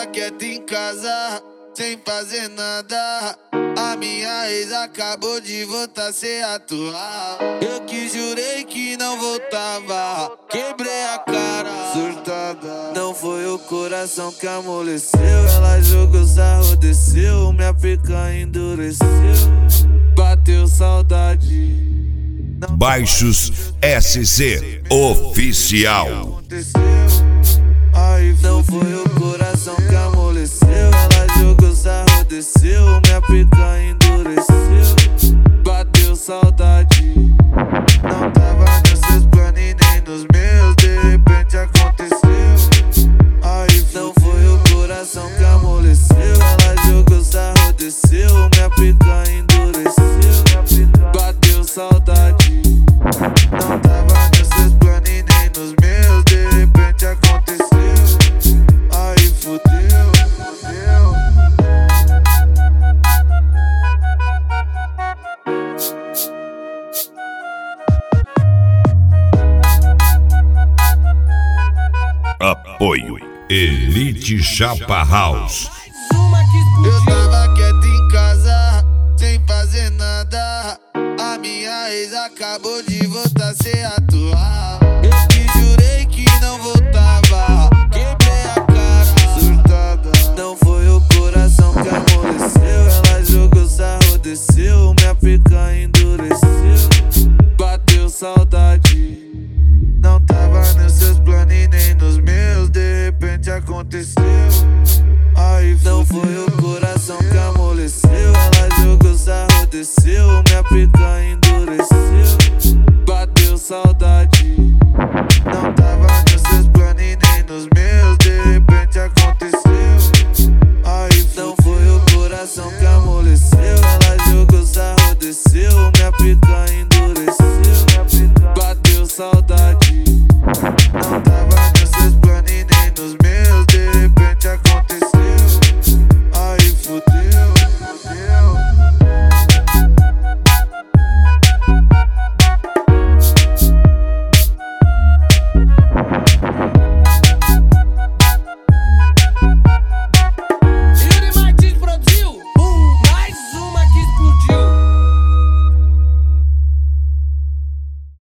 tava quieto em casa, sem fazer nada. A minha ex acabou de voltar sem atuar. Eu que jurei que não voltava, quebrei a cara, surtada. Não foi o coração que amoleceu, ela jogou sarro, desceu, minha pica endureceu. Bateu saudade. Baixos SC Oficial. Não foi o coração que amoleceu, ela jogou sarro, desceu, minha pica endureceu. Bateu saudade. Não tava nos seus planos e nem nos meus, de repente aconteceu. Aí não foi o coração que amoleceu, ela jogou sarro, desceu, minha pica endureceu. Bateu saudade. Não tava nos seus planos e nem nos meus, de repente aconteceu. Aí fudeu, fudeu. Apoio Elite Chapa House. Eu tava quieto em casa, sem fazer nada. A minha ex acabou de voltar sem atuar. Eu que jurei que não voltava, quebrei a cara, surtada. Não foi o coração que amoleceu, ela jogou sarro, desceu, minha pica endureceu. Bateu saudade. Não tava nos seus planos e nem nos meus, de repente aconteceu. Aí não foi o coração que amoleceu, ela jogou sarro, desceu, minha pica endureceu. Bateu saudade.